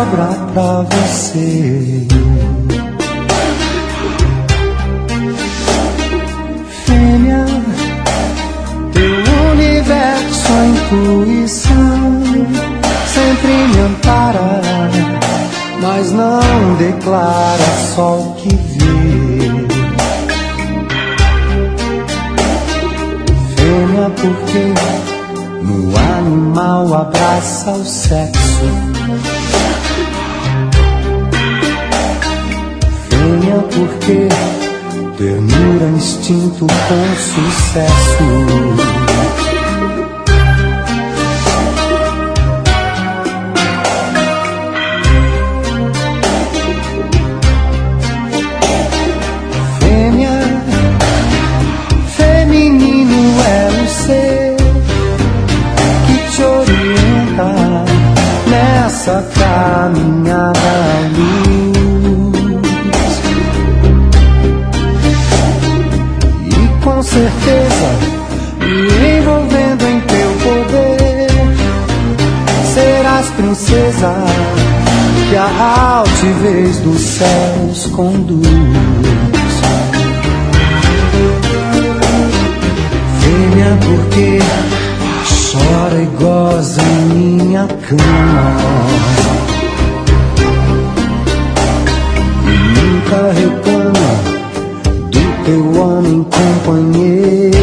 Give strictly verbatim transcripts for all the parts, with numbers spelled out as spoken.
sobra pra você. Fêmea, teu universo, a intuição sempre me ampara, mas não declara só o que vê. Fêmea, porque no animal abraça o sexo. Fêmea, porque ternura, instinto com sucesso. Essa caminhada à luz, e com certeza me envolvendo em teu poder, serás princesa que a altivez dos céus conduz. Fêmea, porque chora e goza em minha cama e nunca reclama do teu homem companheiro.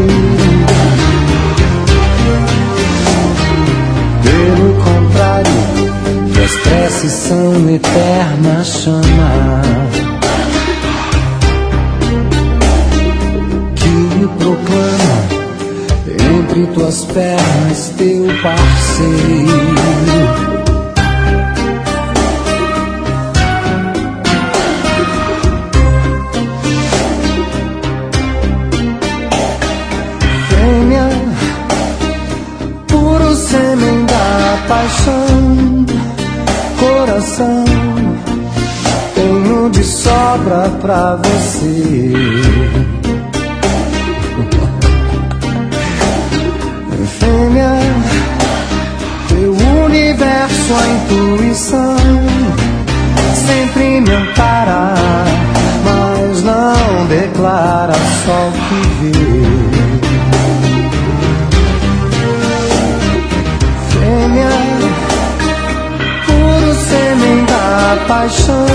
Pelo contrário, tuas preces são eterna chama que proclama entre tuas pernas teu parceiro. Fêmea, puro sêmen da paixão, coração tenho de sobra pra você. Fêmea, teu universo, a intuição sempre me ampara, mas não declara só o que vê. Fêmea, puro sêmen da paixão,